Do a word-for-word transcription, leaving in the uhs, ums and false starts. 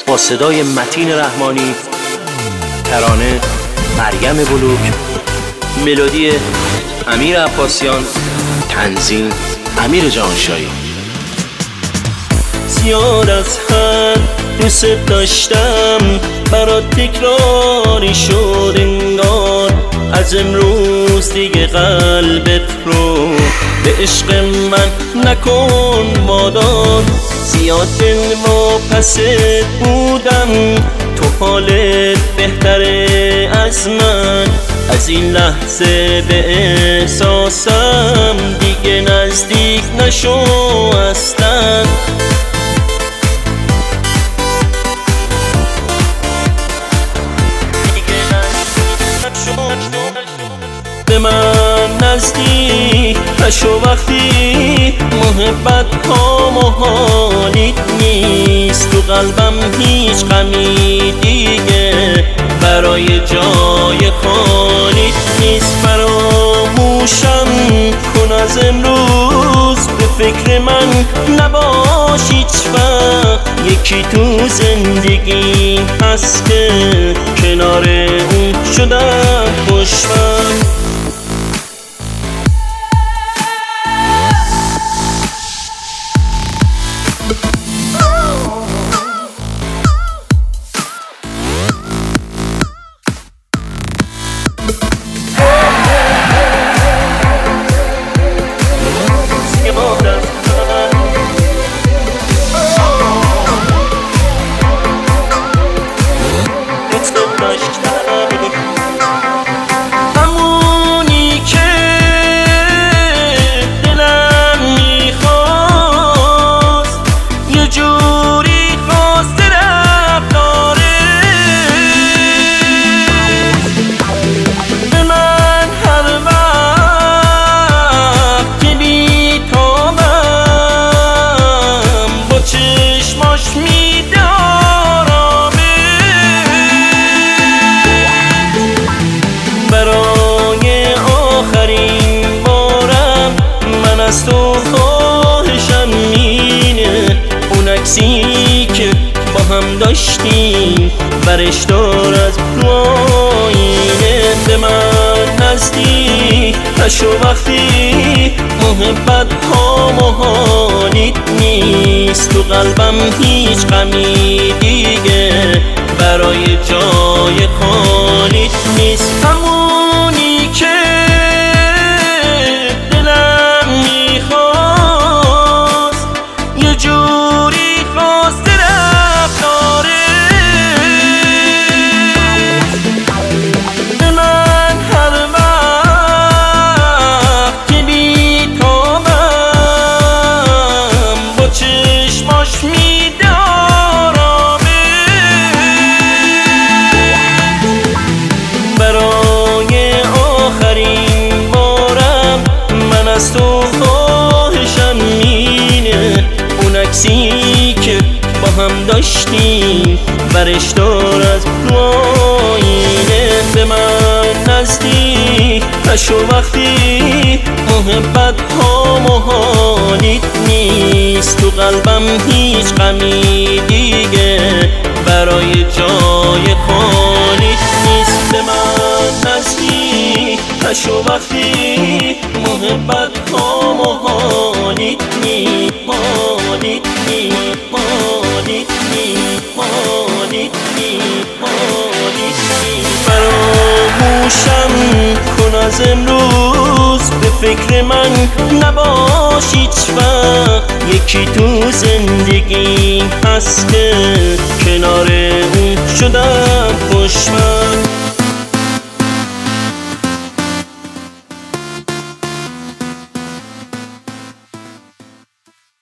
با صدای متین رحمانی، ترانه مریم بلوک، ملودی امیر عباسیان، تنظیم امیر جهانشاهی. زیاد از حد دوست داشتم، برات تکراری شد انگار. از امروز دیگه قلبت رو به عشق من نکن وادار. زیاد دل واپست بودم، تو حالت بهتره از من. از این لحظه به احساسم دیگه نزدیک نشو اصلا. به من نزدیک نشو وقتی محبت ها محالیت نیست. تو قلبم هیچ غمی دیگه برای جای خالیت نیست. فراموشم کن از امروز، به فکر من نباش هیچ وقت. یکی تو زندگی هست که کنار اون شدم خوشبخت. همونی که دلم میخواست یه جوری خواست رفتاره. به من هر وقت که بیتابم با چشماش میده برای آخرین بارم. من از تو خواهشم اینه، اون عکسی که با هم داشتیم برش دار از رو آینه. به من نزدیک نشو وقتی محبت ها محالیت نیست. تو قلبم هیچ غمی دیگه برای جای خالیت نیست. همونی که دلم میخواست یه جوری خواست رفتاره. به من هر وقت که بیتابم با چشماش میده برای آخرین بارم. من از تو خواهشم اینه، اون عکسی که با هم داشتیم برش دار از رو آینه. به من نزدیک نشو وقتی محبت ها محالیت نیست. تو قلبم هیچ غمی دیگه برای جای خالیت نیست. به من نزدیک نشو وقتی محبت ها محالیت نیست. محالیت نیست، محالیت نیست، محالیت نیست، محالیت نیست. فراموشم کن از امروز، به فکر من نباش هیچ وقت. یکی تو زندگی هست که کنار اون شدم خوشبخت.